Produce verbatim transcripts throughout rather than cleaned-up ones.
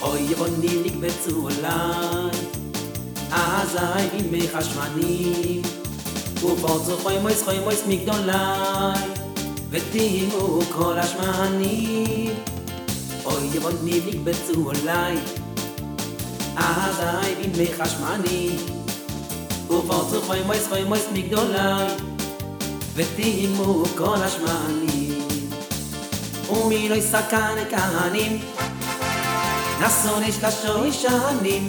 אוי בונים נקבצו עליי, אזי בימי חשמנים, ופרצו חוימויס חוימויס מגדולי, ותימו כל השמנים. אוי בונים נקבצו עליי, אזי בימי חשמנים, ופרצו חוימויס חוימויס מגדולי, ותימו כל השמנים. ומי לא יסכן כהנים, נסו נשלשו ישנים,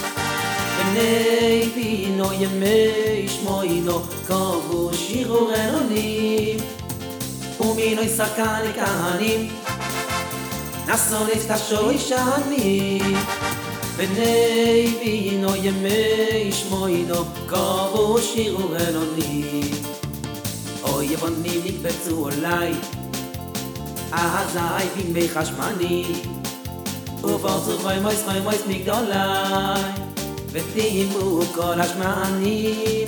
בני בינו ימי שמוינו קובו שירו רעונים. ומי לא יסכן כהנים, נסו נשלשו ישנים, בני בינו ימי שמוינו קובו שירו רעונים. אוי בונים נקבצו עליי, אזי בימי חשמנים, ופרצו חוימויס חוימויס מגדולי, ותימו כל השמנים.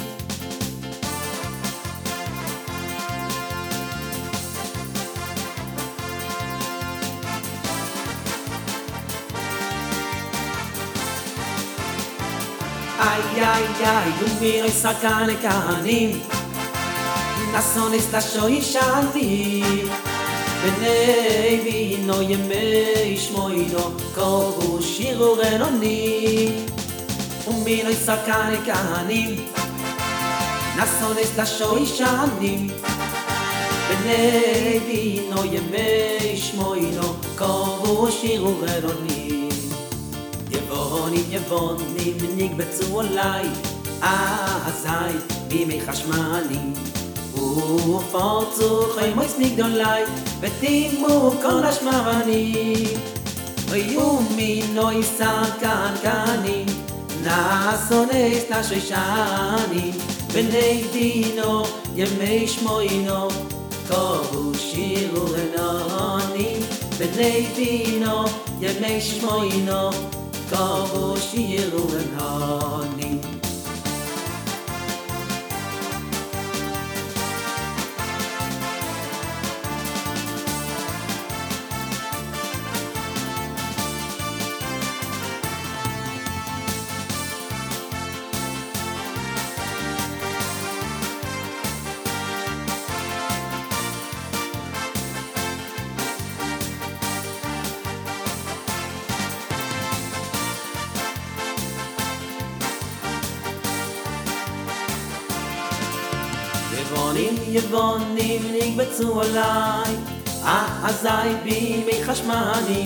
איי איי איי, ומי לא יסכן כהנים, נסו נשלשו ישנים, בני בינו ימי שמוינו קובו שירו רעונים. ומי לא יסכן כהנים, נסו נשלשו ישנים, בני בינו ימי שמוינו קובו שירו רעונים. יבונים יבונים נקבצו עליי, אזי בימי חשמנים, ופרצו חוימויס מגדולי, ותימו כל השמנים. ומי לא יסכן כהנים, נסו נשלשו ישנים, בני בינו ימי שמוינו קובו שירו רעונים. בני בינו ימי שמוינו קובו שירו רעונים. יבונים יבונים נקבצו עליי, אזי בימי חשמנים,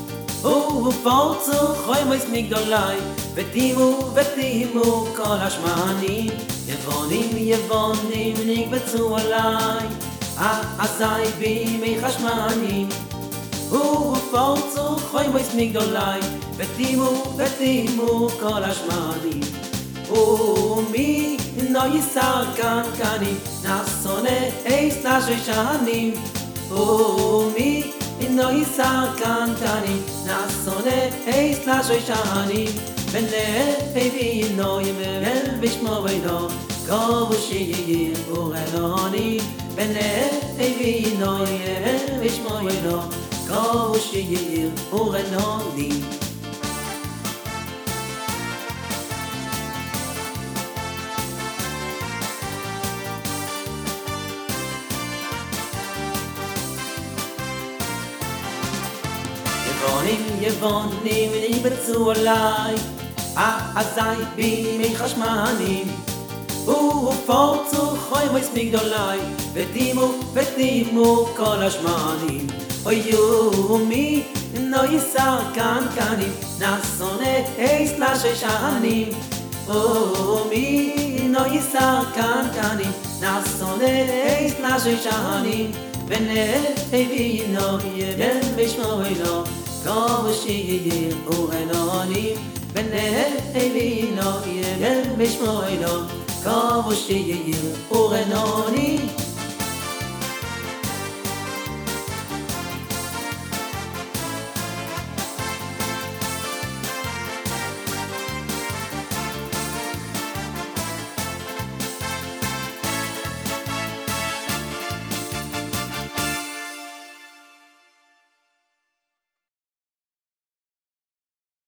ופרצו חוימויס מגדולי, ותימו ותימו כל השמנים. יבונים יבונים נקבצו עליי, אזי בימי חשמנים, ופרצו חוימויס מגדולי, ותימו ותימו כל השמנים. ומי לא יסכן כהנים, נסו נשלשו ישנים, ומי לא יסכן כהנים, נסו נשלשו ישנים, בני בינו ימי שמוינו קובו שירו רעונים. בני בינו ימי שמוינו קובו שירו רעונים. יבונים יבונים נקבצו עליי, אזי בימי חשמנים, ופרצו חוימויס מגדולי, ותימו ותימו כל השמנים. אוי ומי לא יסכן כהנים, נסו נשלשו ישנים, ומי לא יסכן כהנים, נסו נשלשו ישנים, בני בינו ימי שמוינו קובו שירו רעונים. בני בינו ימי שמוינו קובו שירו רעונים.